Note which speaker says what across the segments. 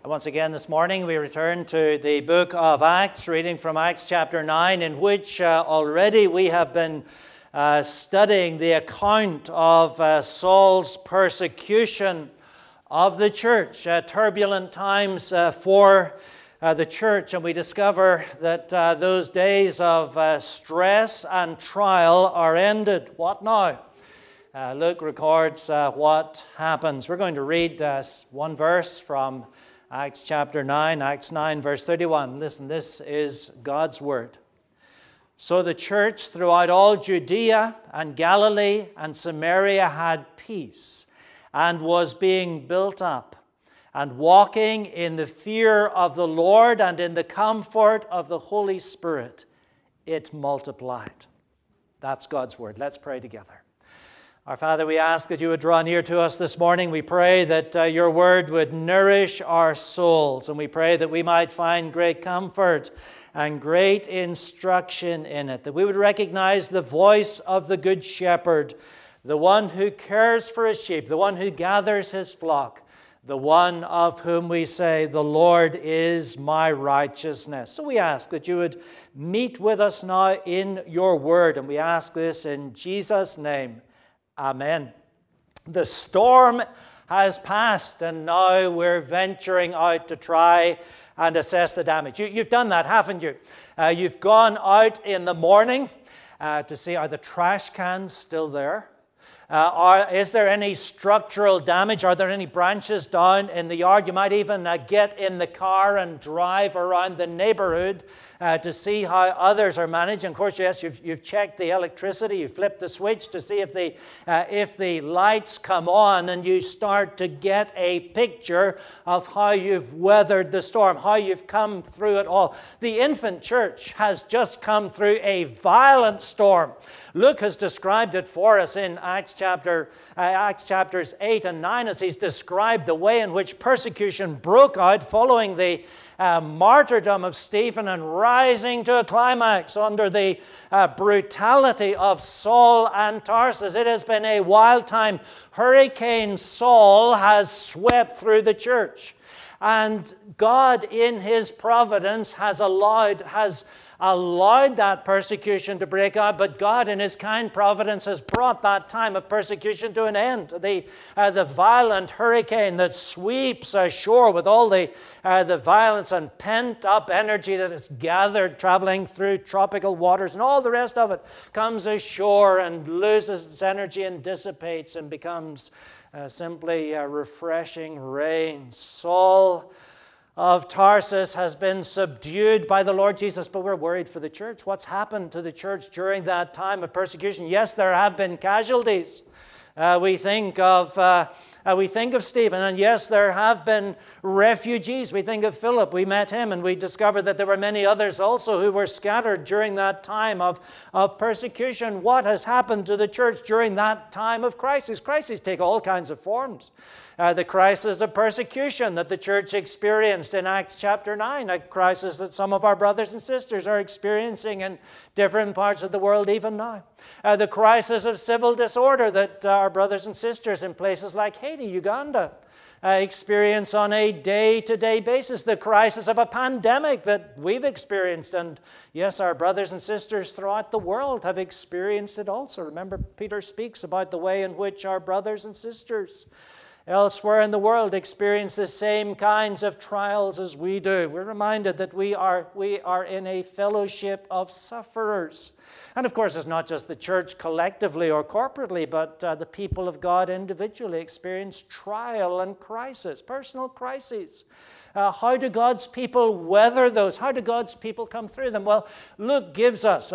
Speaker 1: Once again this morning we return to the book of Acts, reading from Acts chapter 9, in which already we have been studying the account of Saul's persecution of the church, turbulent times for the church, and we discover that those days of stress and trial are ended. What now? Luke records what happens. We're going to read one verse from Acts chapter 9, Acts 9, verse 31. Listen, this is God's word. So the church throughout all Judea and Galilee and Samaria had peace and was being built up and walking in the fear of the Lord and in the comfort of the Holy Spirit. It multiplied. That's God's word. Let's pray together. Our Father, we ask that you would draw near to us this morning. We pray that your word would nourish our souls, and we pray that we might find great comfort and great instruction in it, that we would recognize the voice of the Good Shepherd, the one who cares for his sheep, the one who gathers his flock, the one of whom we say, the Lord is my righteousness. So we ask that you would meet with us now in your word, and we ask this in Jesus' name. Amen. The storm has passed, and now we're venturing out to try and assess the damage. You've done that, haven't you? You've gone out in the morning to see, are the trash cans still there? Is there any structural damage? Are there any branches down in the yard? You might even get in the car and drive around the neighborhood to see how others are managing. Of course, yes, you've checked the electricity. You flip the switch to see if the lights come on, and you start to get a picture of how you've weathered the storm, how you've come through it all. The infant church has just come through a violent storm. Luke has described it for us in Acts chapters 8 and 9 as he's described the way in which persecution broke out following the martyrdom of Stephen and rising to a climax under the brutality of Saul and Tarsus. It has been a wild time. Hurricane Saul has swept through the church, and God in his providence has allowed that persecution to break out, but God in his kind providence has brought that time of persecution to an end. The violent hurricane that sweeps ashore with all the violence and pent-up energy that is gathered traveling through tropical waters and all the rest of it comes ashore and loses its energy and dissipates and becomes simply refreshing rain. Saul of Tarsus has been subdued by the Lord Jesus, but we're worried for the church. What's happened to the church during that time of persecution? Yes, there have been casualties. We think of Stephen, and yes, there have been refugees. We think of Philip. We met him, and we discovered that there were many others also who were scattered during that time of persecution. What has happened to the church during that time of crisis? Crises take all kinds of forms. The crisis of persecution that the church experienced in Acts chapter 9, a crisis that some of our brothers and sisters are experiencing in different parts of the world even now. The crisis of civil disorder that our brothers and sisters in places like Haiti, Uganda, experience on a day-to-day basis. The crisis of a pandemic that we've experienced, and yes, our brothers and sisters throughout the world have experienced it also. Remember, Peter speaks about the way in which our brothers and sisters elsewhere in the world experience the same kinds of trials as we do. We're reminded that we are in a fellowship of sufferers. And of course, it's not just the church collectively or corporately, but the people of God individually experience trial and crisis, personal crises. How do God's people weather those? How do God's people come through them? Well, Luke gives us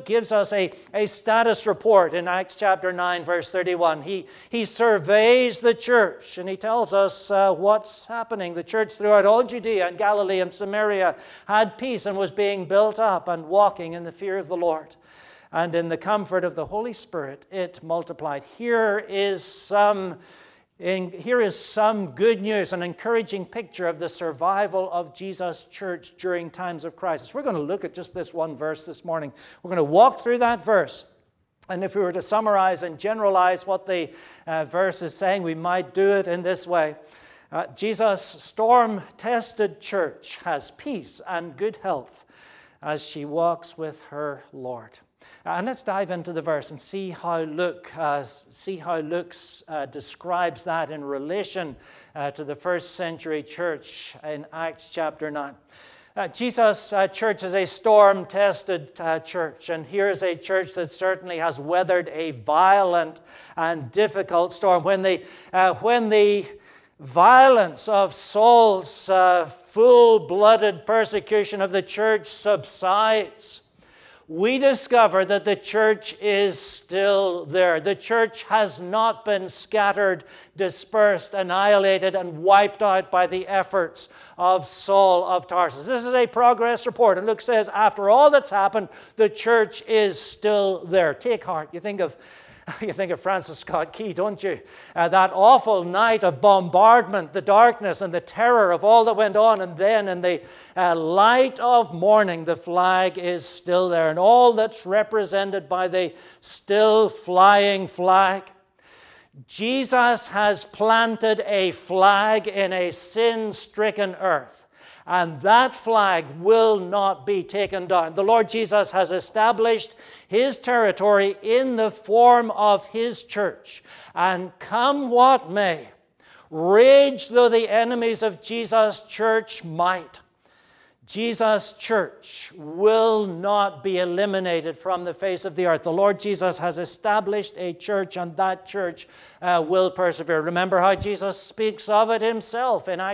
Speaker 1: a status report in Acts chapter 9, verse 31. He surveys the church, and he tells us what's happening. The church throughout all Judea and Galilee and Samaria had peace and was being built up and walking in the fear of the Lord. And in the comfort of the Holy Spirit, it multiplied. Here is some good news, an encouraging picture of the survival of Jesus' church during times of crisis. We're going to look at just this one verse this morning. We're going to walk through that verse. And if we were to summarize and generalize what the verse is saying, we might do it in this way. Jesus' storm-tested church has peace and good health as she walks with her Lord. And let's dive into the verse and see how Luke describes that in relation to the first century church in Acts chapter 9. Jesus' church is a storm-tested church, and here is a church that certainly has weathered a violent and difficult storm. When the violence of Saul's full-blooded persecution of the church subsides, we discover that the church is still there. The church has not been scattered, dispersed, annihilated, and wiped out by the efforts of Saul of Tarsus. This is a progress report. And Luke says, after all that's happened, the church is still there. Take heart. You think of Francis Scott Key, don't you? That awful night of bombardment, the darkness and the terror of all that went on, and then in the light of morning, the flag is still there, and all that's represented by the still flying flag. Jesus has planted a flag in a sin-stricken earth. And that flag will not be taken down. The Lord Jesus has established his territory in the form of his church. And come what may, rage though the enemies of Jesus' church might, Jesus' church will not be eliminated from the face of the earth. The Lord Jesus has established a church, and that church will persevere. Remember how Jesus speaks of it himself in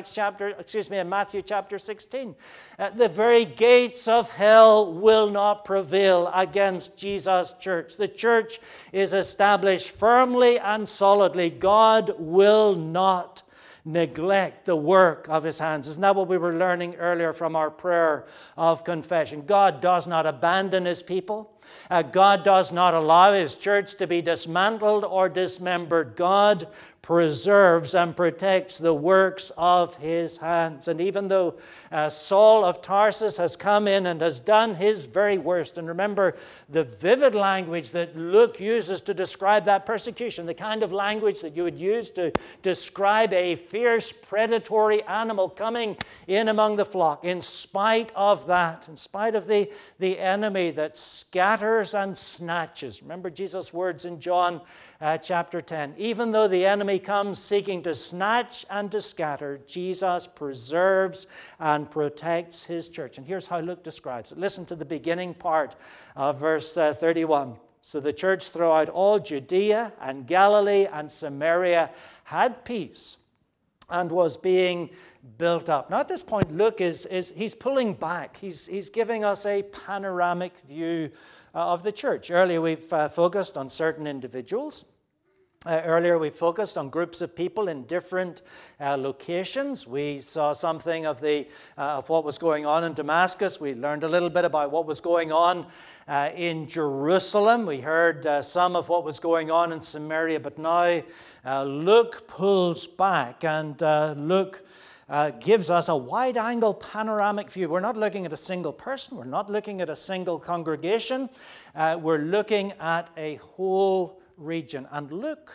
Speaker 1: Matthew chapter 16. The very gates of hell will not prevail against Jesus' church. The church is established firmly and solidly. God will not neglect the work of his hands. Isn't that what we were learning earlier from our prayer of confession? God does not abandon his people. God does not allow his church to be dismantled or dismembered. God preserves and protects the works of his hands. And even though Saul of Tarsus has come in and has done his very worst, and remember the vivid language that Luke uses to describe that persecution, the kind of language that you would use to describe a fierce predatory animal coming in among the flock. In spite of that, in spite of the enemy that scatters and snatches. Remember Jesus' words in John chapter 10. Even though the enemy comes seeking to snatch and to scatter, Jesus preserves and protects his church. And here's how Luke describes it. Listen to the beginning part of verse 31. So the church throughout all Judea and Galilee and Samaria had peace and was being built up. Now at this point, Luke he's pulling back. He's giving us a panoramic view of the church. Earlier we've focused on certain individuals. Earlier we focused on groups of people in different locations. We saw something of what was going on in Damascus. We learned a little bit about what was going on in Jerusalem. We heard some of what was going on in Samaria. But now Luke pulls back, and Luke gives us a wide-angle panoramic view. We're not looking at a single person. We're not looking at a single congregation. We're looking at a whole region. And Luke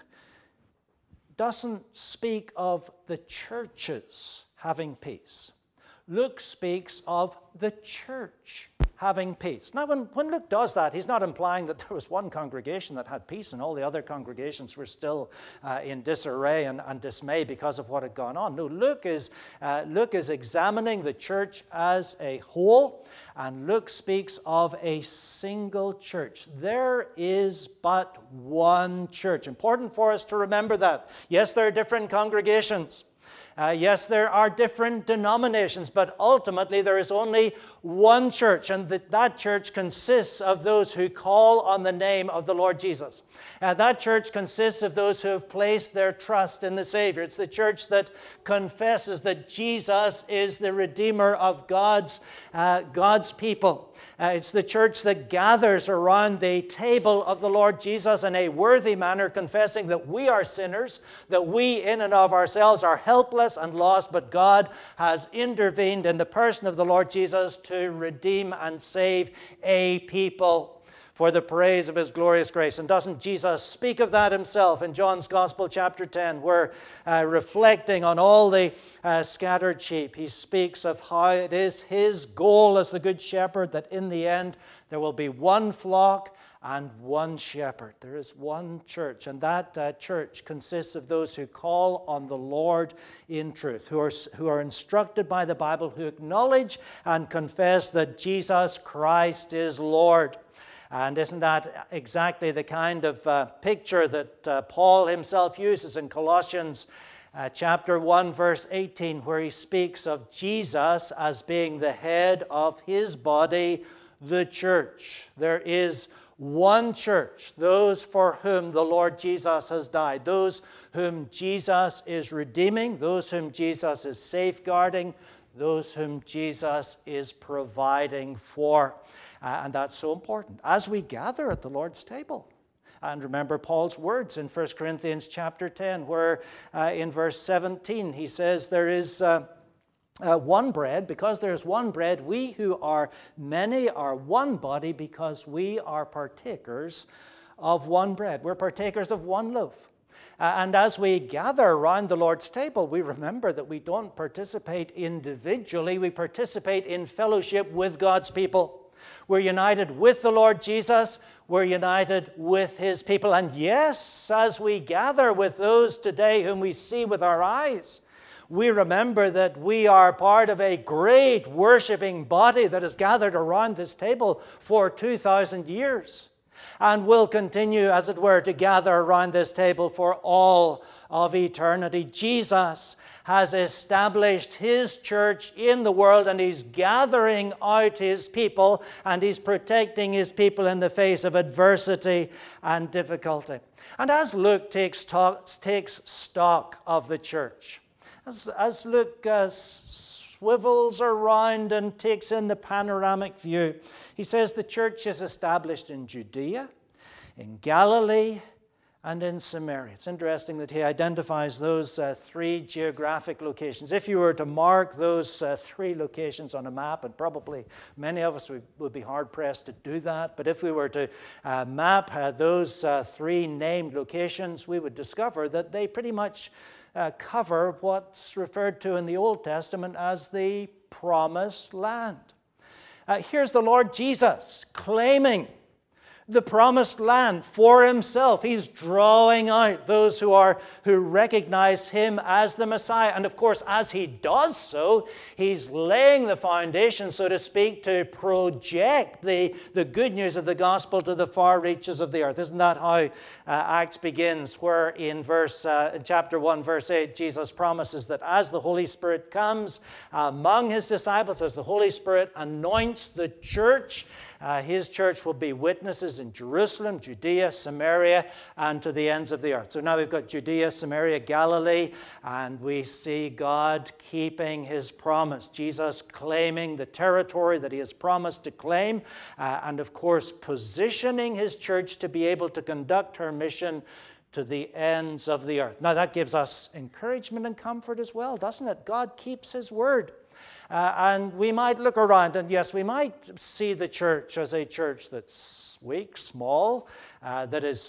Speaker 1: doesn't speak of the churches having peace. Luke speaks of the church having peace. Now, when Luke does that, he's not implying that there was one congregation that had peace and all the other congregations were still in disarray and dismay because of what had gone on. No, Luke is examining the church as a whole, and Luke speaks of a single church. There is but one church. Important for us to remember that. Yes, there are different congregations. Yes, there are different denominations, but ultimately there is only one church, and that church consists of those who call on the name of the Lord Jesus. That church consists of those who have placed their trust in the Savior. It's the church that confesses that Jesus is the Redeemer of God's people. It's the church that gathers around the table of the Lord Jesus in a worthy manner, confessing that we are sinners, that we in and of ourselves are helpless and lost, but God has intervened in the person of the Lord Jesus to redeem and save a people for the praise of his glorious grace. And doesn't Jesus speak of that himself in John's Gospel, chapter 10, where reflecting on all the scattered sheep, he speaks of how it is his goal as the Good Shepherd that in the end there will be one flock and one shepherd. There is one church, and that church consists of those who call on the Lord in truth, who are instructed by the Bible, who acknowledge and confess that Jesus Christ is Lord. And isn't that exactly the kind of picture that Paul himself uses in Colossians chapter 1, verse 18, where he speaks of Jesus as being the head of his body, the church. There is one church, those for whom the Lord Jesus has died, those whom Jesus is redeeming, those whom Jesus is safeguarding, those whom Jesus is providing for. And that's so important as we gather at the Lord's table. And remember Paul's words in 1 Corinthians chapter 10, where in verse 17 he says there is one bread. Because there is one bread, we who are many are one body, because we are partakers of one bread. We're partakers of one loaf. And as we gather around the Lord's table, we remember that we don't participate individually, we participate in fellowship with God's people. We're united with the Lord Jesus. We're united with his people. And yes, as we gather with those today whom we see with our eyes, we remember that we are part of a great worshiping body that has gathered around this table for 2,000 years. And will continue, as it were, to gather around this table for all of eternity. Jesus has established his church in the world, and he's gathering out his people, and he's protecting his people in the face of adversity and difficulty. And as Luke takes stock of the church, as Luke swivels around and takes in the panoramic view, he says the church is established in Judea, in Galilee, and in Samaria. It's interesting that he identifies those three geographic locations. If you were to mark those three locations on a map, and probably many of us would be hard-pressed to do that, but if we were to map those three named locations, we would discover that they pretty much cover what's referred to in the Old Testament as the Promised Land. Here's the Lord Jesus claiming the Promised Land for himself. He's drawing out those who recognize him as the Messiah. And of course, as he does so, he's laying the foundation, so to speak, to project the good news of the gospel to the far reaches of the earth. Isn't that how Acts begins, where in chapter 1, verse 8, Jesus promises that as the Holy Spirit comes among his disciples, as the Holy Spirit anoints the church, his church will be witnesses in Jerusalem, Judea, Samaria, and to the ends of the earth. So now we've got Judea, Samaria, Galilee, and we see God keeping his promise. Jesus claiming the territory that he has promised to claim, and of course positioning his church to be able to conduct her mission to the ends of the earth. Now that gives us encouragement and comfort as well, doesn't it? God keeps his word. And we might look around, and yes, we might see the church as a church that's weak, small, that is,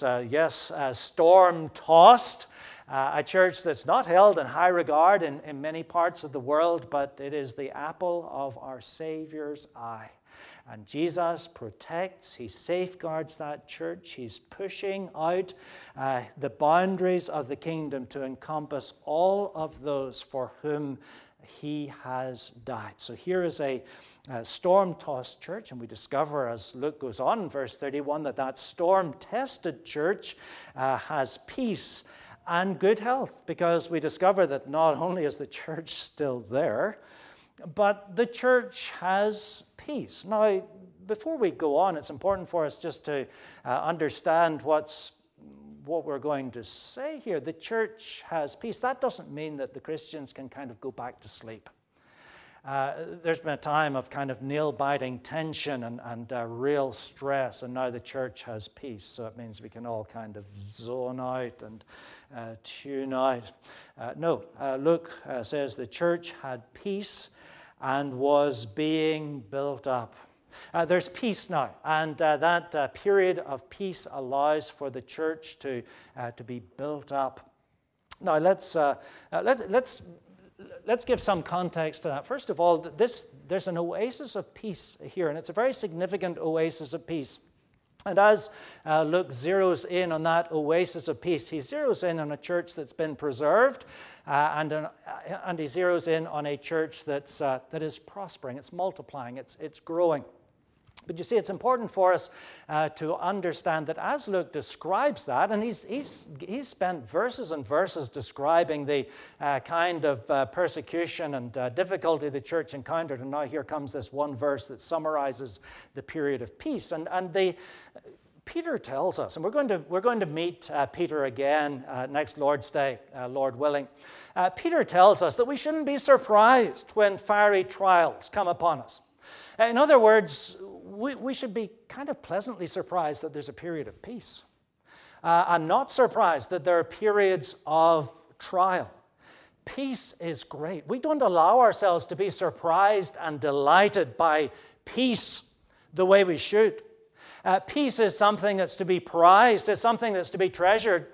Speaker 1: storm-tossed, a church that's not held in high regard in many parts of the world, but it is the apple of our Savior's eye. And Jesus protects, he safeguards that church. He's pushing out the boundaries of the kingdom to encompass all of those for whom he has died. So here is a storm-tossed church, and we discover as Luke goes on in verse 31 that storm-tested church has peace and good health, because we discover that not only is the church still there, but the church has peace. Now, before we go on, it's important for us just to understand what we're going to say here. The church has peace. That doesn't mean that the Christians can kind of go back to sleep. There's been a time of kind of nail-biting tension and real stress, and now the church has peace. So it means we can all kind of zone out and tune out. Luke says the church had peace and was being built up. There's peace now, and that period of peace allows for the church to be built up. Now let's give some context to that. First of all, there's an oasis of peace here, and it's a very significant oasis of peace. And as Luke zeroes in on that oasis of peace, he zeroes in on a church that's been preserved, and he zeroes in on a church that is prospering, it's multiplying, it's growing. But you see, it's important for us to understand that as Luke describes that, and he's spent verses and verses describing the kind of persecution and difficulty the church encountered, and now here comes this one verse that summarizes the period of peace. Peter tells us, and we're going to meet Peter again next Lord's Day, Lord willing. Peter tells us that we shouldn't be surprised when fiery trials come upon us. In other words, we should be kind of pleasantly surprised that there's a period of peace, and not surprised that there are periods of trial. Peace is great. We don't allow ourselves to be surprised and delighted by peace the way we should. Peace is something that's to be prized. It's something that's to be treasured.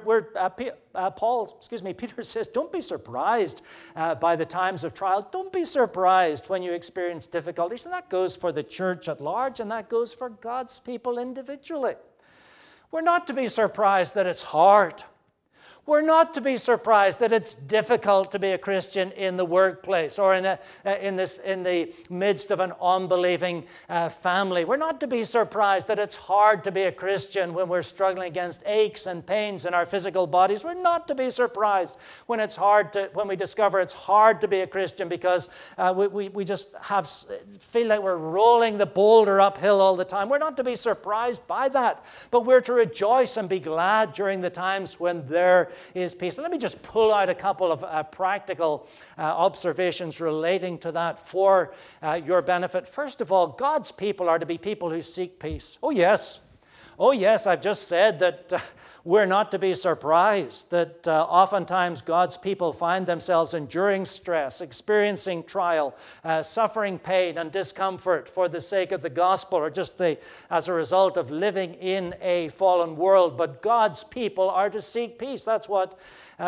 Speaker 1: Peter says, don't be surprised by the times of trial. Don't be surprised when you experience difficulties. And that goes for the church at large, and that goes for God's people individually. We're not to be surprised that it's hard. We're not to be surprised that it's difficult to be a Christian in the workplace or in the midst of an unbelieving family. We're not to be surprised that it's hard to be a Christian when we're struggling against aches and pains in our physical bodies. We're not to be surprised when we discover it's hard to be a Christian because we just feel like we're rolling the boulder uphill all the time. We're not to be surprised by that, but we're to rejoice and be glad during the times when there is peace. So let me just pull out a couple of practical observations relating to that for your benefit. First of all, God's people are to be people who seek peace. Oh yes, I've just said that we're not to be surprised that oftentimes God's people find themselves enduring stress, experiencing trial, suffering pain and discomfort for the sake of the gospel, or just as a result of living in a fallen world. But God's people are to seek peace. That's what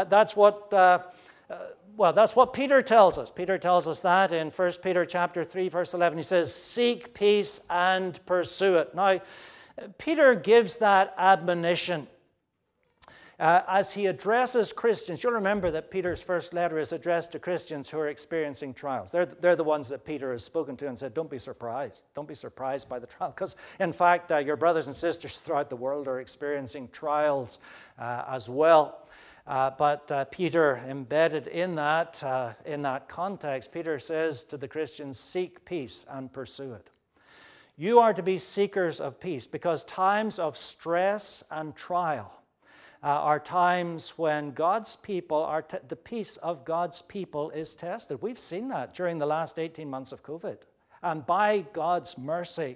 Speaker 1: Peter tells us. Peter tells us that in 1 Peter chapter 3, verse 11. He says, seek peace and pursue it. Now, Peter gives that admonition as he addresses Christians. You'll remember that Peter's first letter is addressed to Christians who are experiencing trials. They're the ones that Peter has spoken to and said, don't be surprised. Don't be surprised by the trial. Because, in fact, your brothers and sisters throughout the world are experiencing trials as well. But Peter, embedded in that context, Peter says to the Christians, seek peace and pursue it. You are to be seekers of peace because times of stress and trial are times when God's people the peace of God's people is tested. We've seen that during the last 18 months of COVID. And by God's mercy,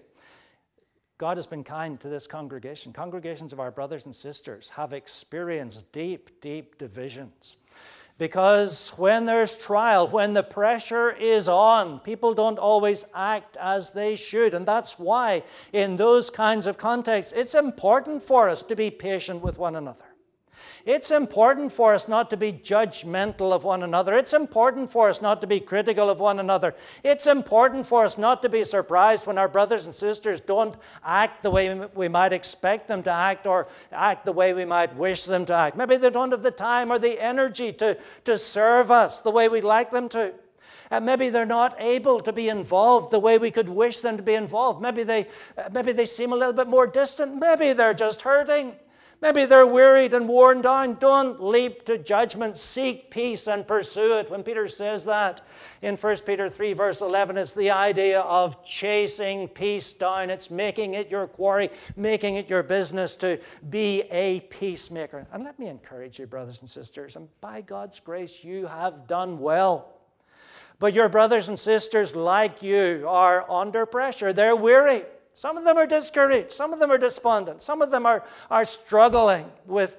Speaker 1: God has been kind to this congregation. Congregations of our brothers and sisters have experienced deep, deep divisions. Because when there's trial, when the pressure is on, people don't always act as they should. And that's why in those kinds of contexts, it's important for us to be patient with one another. It's important for us not to be judgmental of one another. It's important for us not to be critical of one another. It's important for us not to be surprised when our brothers and sisters don't act the way we might expect them to act or act the way we might wish them to act. Maybe they don't have the time or the energy to serve us the way we'd like them to. Maybe they're not able to be involved the way we could wish them to be involved. Maybe they seem a little bit more distant. Maybe they're just hurting. Maybe they're wearied and worn down. Don't leap to judgment. Seek peace and pursue it. When Peter says that in 1 Peter 3, verse 11, it's the idea of chasing peace down. It's making it your quarry, making it your business to be a peacemaker. And let me encourage you, brothers and sisters, and by God's grace, you have done well. But your brothers and sisters, like you, are under pressure. They're weary. Some of them are discouraged. Some of them are despondent. Some of them are struggling with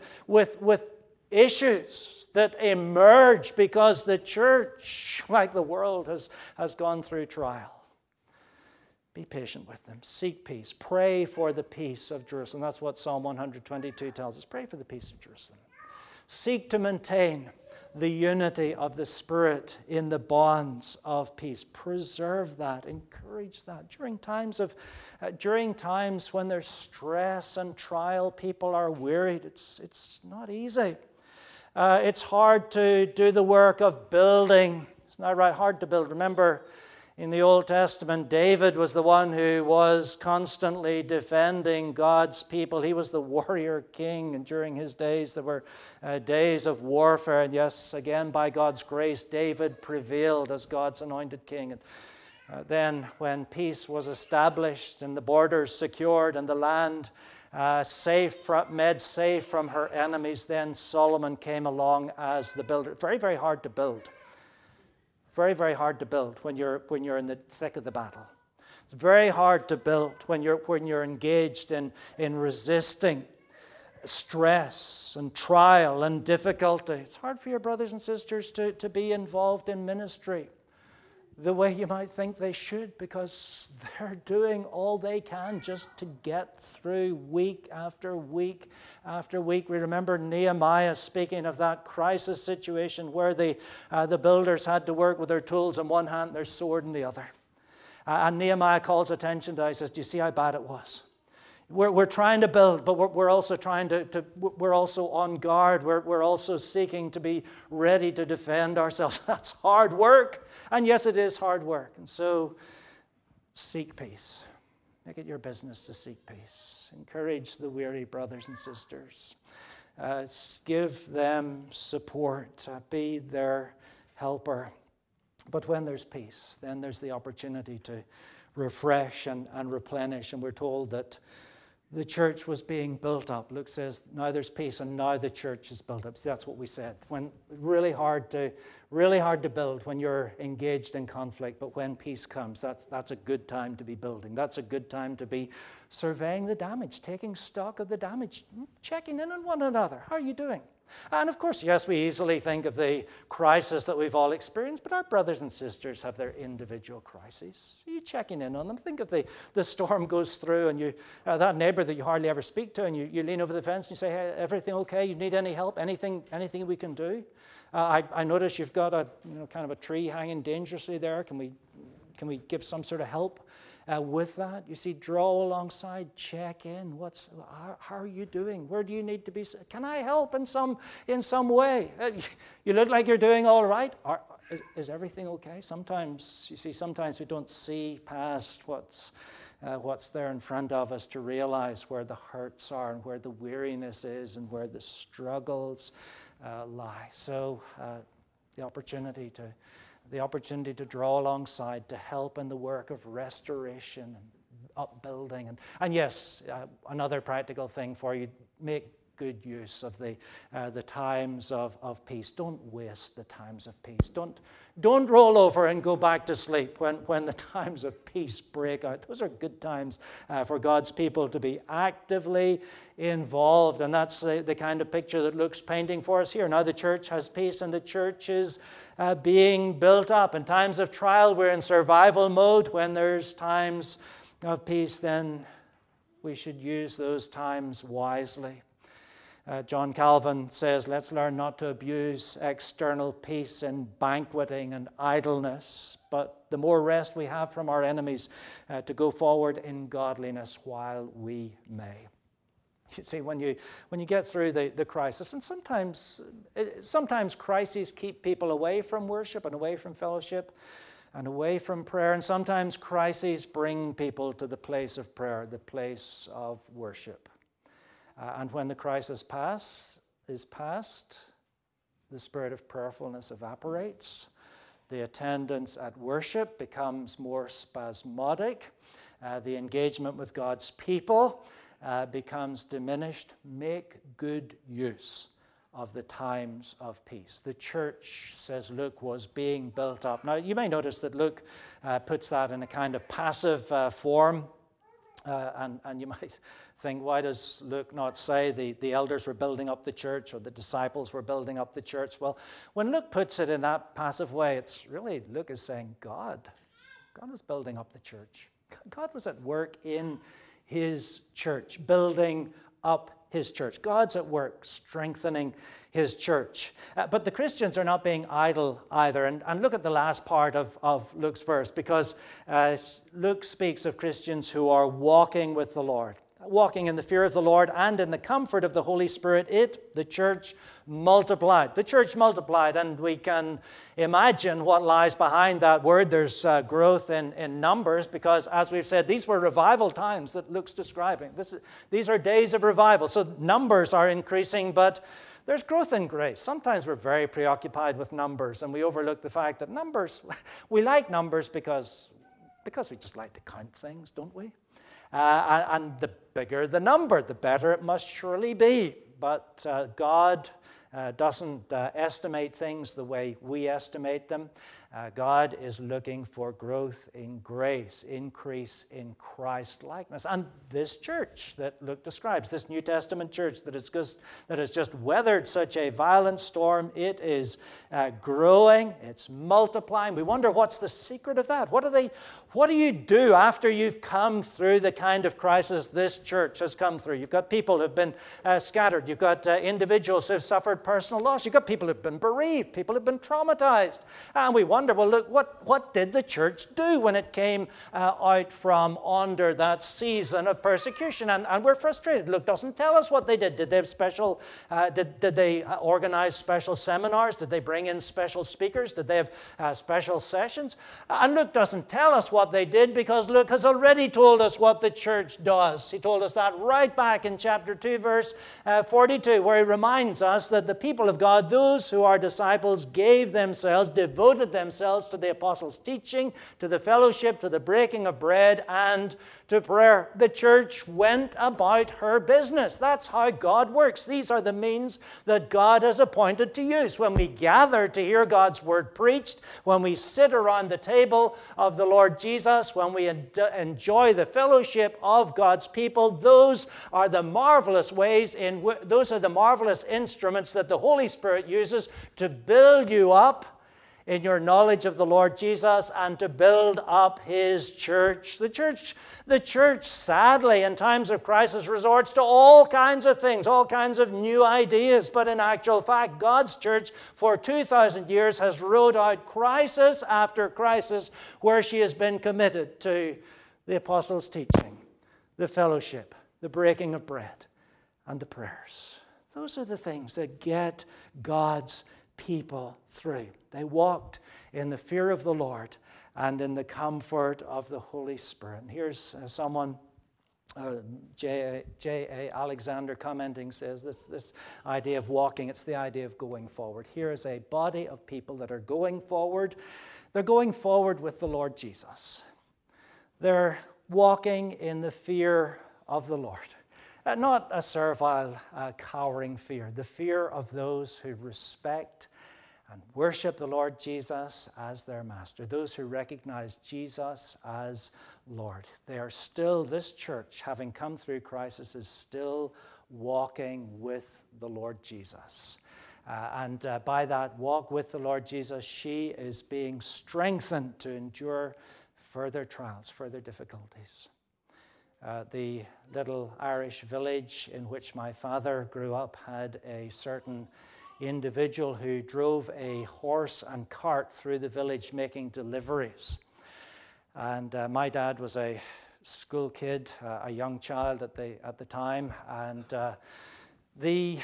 Speaker 1: issues that emerge because the church, like the world, has gone through trial. Be patient with them. Seek peace. Pray for the peace of Jerusalem. That's what Psalm 122 tells us. Pray for the peace of Jerusalem. Seek to maintain the unity of the Spirit in the bonds of peace. Preserve that. Encourage that. During times when there's stress and trial, people are wearied. It's not easy. It's hard to do the work of building. It's not right. Hard to build. Remember, in the Old Testament, David was the one who was constantly defending God's people. He was the warrior king, and during his days there were days of warfare. And yes, again, by God's grace, David prevailed as God's anointed king. And then when peace was established and the borders secured and the land made safe from her enemies, then Solomon came along as the builder. Very, very hard to build. Very, very hard to build when you're in the thick of the battle. It's very hard to build when you're engaged in resisting stress and trial and difficulty. It's hard for your brothers and sisters to be involved in ministry the way you might think they should, because they're doing all they can just to get through week after week after week. We remember Nehemiah speaking of that crisis situation where the builders had to work with their tools in one hand, their sword in the other. And Nehemiah calls attention to that. He says, do you see how bad it was? We're trying to build, but we're also we're also on guard. We're also seeking to be ready to defend ourselves. That's hard work. And yes, it is hard work. And so seek peace. Make it your business to seek peace. Encourage the weary brothers and sisters. Give them support. Be their helper. But when there's peace, then there's the opportunity to refresh and replenish. And we're told that the church was being built up. Luke says, now there's peace and now the church is built up. So that's what we said. When really hard to build when you're engaged in conflict, but when peace comes, that's a good time to be building. That's a good time to be surveying the damage, taking stock of the damage, checking in on one another. How are you doing? And of course, yes, we easily think of the crisis that we've all experienced, but our brothers and sisters have their individual crises. Are you checking in on them? Think if the storm goes through and you that neighbor that you hardly ever speak to, and you lean over the fence and you say, hey, everything okay? You need any help? Anything we can do? I notice you've got a kind of a tree hanging dangerously there. Can we give some sort of help? With that, you see, draw alongside, check in. How are you doing? Where do you need to be? Can I help in some way? You look like you're doing all right. Is everything okay? Sometimes we don't see past what's there in front of us to realize where the hurts are and where the weariness is and where the struggles lie. So the opportunity to draw alongside, to help in the work of restoration and upbuilding. And yes, another practical thing for you, make good use of the times of peace. Don't waste the times of peace. Don't roll over and go back to sleep when the times of peace break out. Those are good times for God's people to be actively involved. And that's the kind of picture that Luke's painting for us here. Now the church has peace and the church is being built up. In times of trial, we're in survival mode. When there's times of peace, then we should use those times wisely. John Calvin says, let's learn not to abuse external peace in banqueting and idleness, but the more rest we have from our enemies, to go forward in godliness while we may. You see, when you get through the crisis, and sometimes crises keep people away from worship and away from fellowship and away from prayer, and sometimes crises bring people to the place of prayer, the place of worship. And when the crisis is past, the spirit of prayerfulness evaporates. The attendance at worship becomes more spasmodic. The engagement with God's people becomes diminished. Make good use of the times of peace. The church, says Luke, was being built up. Now, you may notice that Luke puts that in a kind of passive form. And you might think, why does Luke not say the elders were building up the church or the disciples were building up the church? Well, when Luke puts it in that passive way, it's really Luke is saying God was building up the church. God was at work in his church, building up his church. God's at work strengthening his church. But the Christians are not being idle either. And look at the last part of Luke's verse, because Luke speaks of Christians who are walking with the Lord. Walking in the fear of the Lord and in the comfort of the Holy Spirit, the church multiplied. The church multiplied, and we can imagine what lies behind that word. There's growth in numbers, because, as we've said, these were revival times that Luke's describing. These are days of revival, so numbers are increasing, but there's growth in grace. Sometimes we're very preoccupied with numbers, and we overlook the fact that numbers, we like numbers because we just like to count things, don't we? And the bigger the number, the better it must surely be. But God doesn't estimate things the way we estimate them. God is looking for growth in grace, increase in Christ likeness. And this church that Luke describes, this New Testament church that has just weathered such a violent storm, it is growing, it's multiplying. We wonder, what's the secret of that? What do you do after you've come through the kind of crisis this church has come through? You've got people who've been scattered. You've got individuals who've suffered personal loss. You've got people who've been bereaved. People who've been traumatized. And we wonder, well, look, what did the church do when it came out from under that season of persecution? And we're frustrated. Luke doesn't tell us what they did. Did they have special, did they organize special seminars? Did they bring in special speakers? Did they have special sessions? And Luke doesn't tell us what they did, because Luke has already told us what the church does. He told us that right back in chapter 2, verse 42, where he reminds us that the people of God, those who are disciples, devoted themselves to the apostles' teaching, to the fellowship, to the breaking of bread, and to prayer. The church went about her business. That's how God works. These are the means that God has appointed to use. When we gather to hear God's word preached, when we sit around the table of the Lord Jesus, when we enjoy the fellowship of God's people, those are the marvelous ways those are the marvelous instruments that the Holy Spirit uses to build you up in your knowledge of the Lord Jesus and to build up his church. The church, sadly, in times of crisis, resorts to all kinds of things, all kinds of new ideas. But in actual fact, God's church for 2,000 years has rode out crisis after crisis where she has been committed to the apostles' teaching, the fellowship, the breaking of bread, and the prayers. Those are the things that get God's people through. They walked in the fear of the Lord and in the comfort of the Holy Spirit. And here's someone, J.A. Alexander, commenting, says this idea of walking, it's the idea of going forward. Here is a body of people that are going forward. They're going forward with the Lord Jesus. They're walking in the fear of the Lord. Not a servile, cowering fear, the fear of those who respect and worship the Lord Jesus as their master, those who recognize Jesus as Lord. They are still, this church, having come through crisis, is still walking with the Lord Jesus. And by that walk with the Lord Jesus, she is being strengthened to endure further trials, further difficulties. The little Irish village in which my father grew up had a certain individual who drove a horse and cart through the village making deliveries. And my dad was a school kid, a young child at the time, and it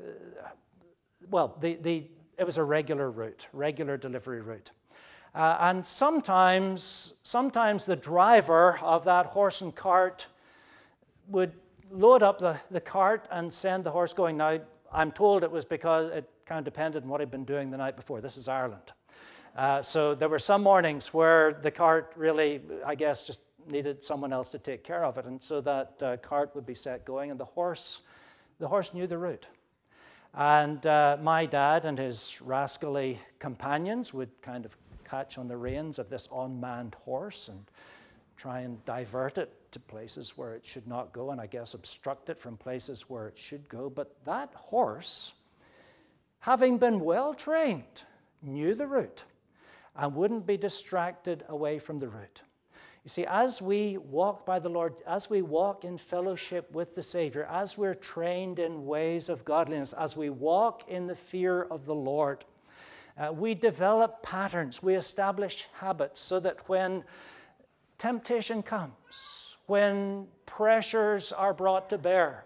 Speaker 1: was a regular route, regular delivery route. And sometimes the driver of that horse and cart would load up the cart and send the horse going. Now, I'm told it was because it kind of depended on what he'd been doing the night before. This is Ireland. So there were some mornings where the cart really, I guess, just needed someone else to take care of it. And so that cart would be set going, and the horse knew the route. And my dad and his rascally companions would kind of catch on the reins of this unmanned horse and try and divert it to places where it should not go, and I guess obstruct it from places where it should go. But that horse, having been well trained, knew the route and wouldn't be distracted away from the route. You see, as we walk by the Lord, as we walk in fellowship with the Savior, as we're trained in ways of godliness, as we walk in the fear of the Lord, we develop patterns, we establish habits so that when temptation comes, when pressures are brought to bear,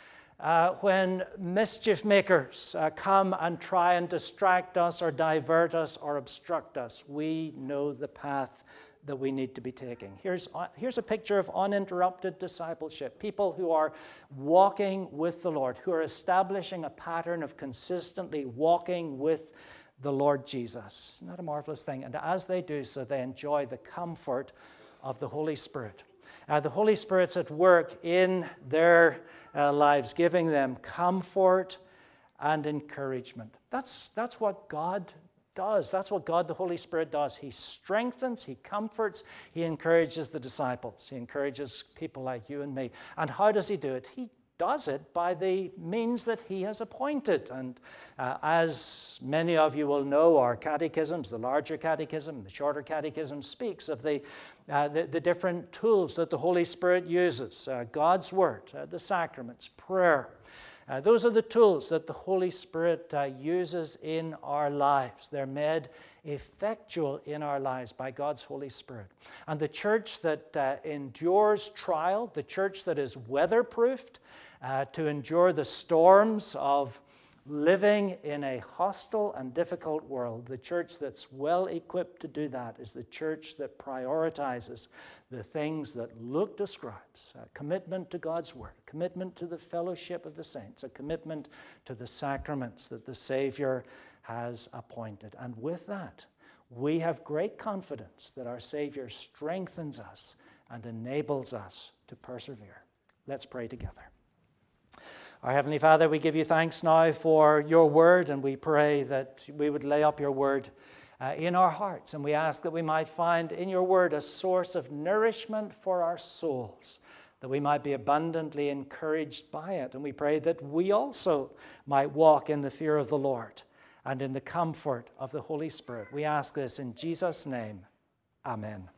Speaker 1: when mischief makers come and try and distract us or divert us or obstruct us, we know the path that we need to be taking. Here's a picture of uninterrupted discipleship. People who are walking with the Lord, who are establishing a pattern of consistently walking with the Lord Jesus. Isn't that a marvelous thing? And as they do so, they enjoy the comfort of the Holy Spirit. The Holy Spirit's at work in their lives, giving them comfort and encouragement. That's what God does. That's what God, the Holy Spirit, does. He strengthens, He comforts, He encourages the disciples. He encourages people like you and me. And how does He do it? He does it by the means that He has appointed. And as many of you will know, our catechisms, the larger catechism, the shorter catechism, speaks of the different tools that the Holy Spirit uses. God's Word, the sacraments, prayer. Those are the tools that the Holy Spirit uses in our lives. They're made effectual in our lives by God's Holy Spirit. And the church that endures trial, the church that is weatherproofed to endure the storms of living in a hostile and difficult world, the church that's well equipped to do that is the church that prioritizes the things that Luke describes: a commitment to God's Word, a commitment to the fellowship of the saints, a commitment to the sacraments that the Savior has appointed. And with that, we have great confidence that our Savior strengthens us and enables us to persevere. Let's pray together. Our Heavenly Father, we give you thanks now for your word, and we pray that we would lay up your word in our hearts, and we ask that we might find in your word a source of nourishment for our souls, that we might be abundantly encouraged by it. And we pray that we also might walk in the fear of the Lord and in the comfort of the Holy Spirit. We ask this in Jesus' name. Amen.